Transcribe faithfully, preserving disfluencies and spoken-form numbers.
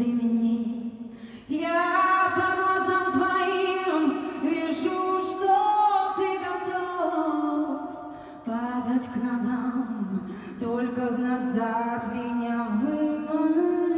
времени. Я по глазам твоим вижу, что ты готов падать к ногам, только назад меня выманить.